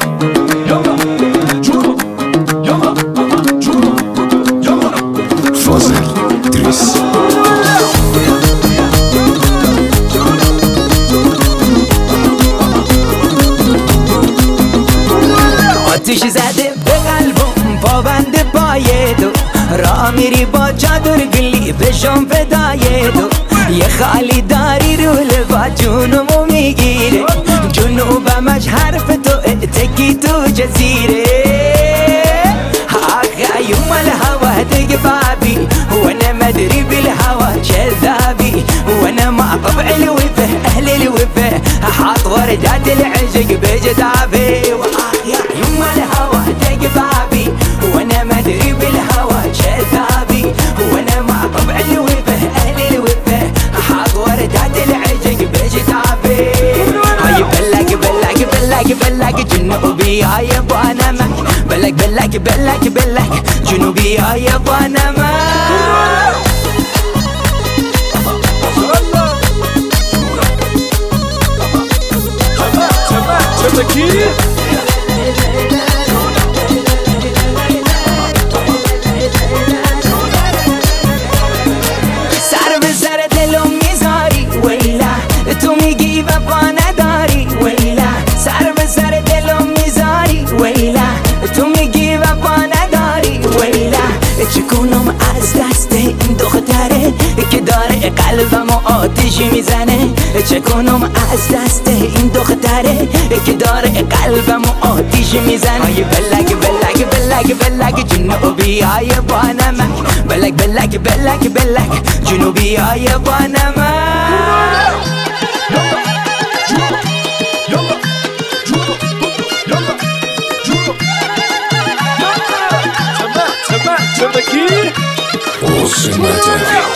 فاضل ادریس. آتیش زده به قلبم پابند پای تو، راه میری با چادر گلی بشم فدای تو. یه خالی داری رو لبا جونمو میگیره، جنوبمش حرف تو تکی تو جزیره. يوم الهوى تقفابي وانا ما ادري بالهوى كذابي، وانا مع طبع الوفا اهل الوفا حاط وردات العشق بجدابي. يوم الهوى تقفابي وانا ما ادري بالهوى كذابي، وانا مع طبع الوفا اهل الوفا حاط وردات العشق بجدابي. هاي بلاك بلاك بلاك بلاك جنوبي هاي بانا معك، بلاك بلاك بلاك بلاك جنوبي يا بانما. سر به سر دلم میذاری ویلا، تو میگی وفا نداری ویلا. سر به سر دلم میذاری ویلا، تو میگی وفا نداری ویلا. چکنم از دست این دختره که داره قلبمو آتیش میزنه، چکنم از دست این دختره که داره قلبمو آتیش میزنه. های بلک بلک بلک بلک جنوبی های بانمک، بلک بلک بلک بلک جنوبی های بانمک. قسمت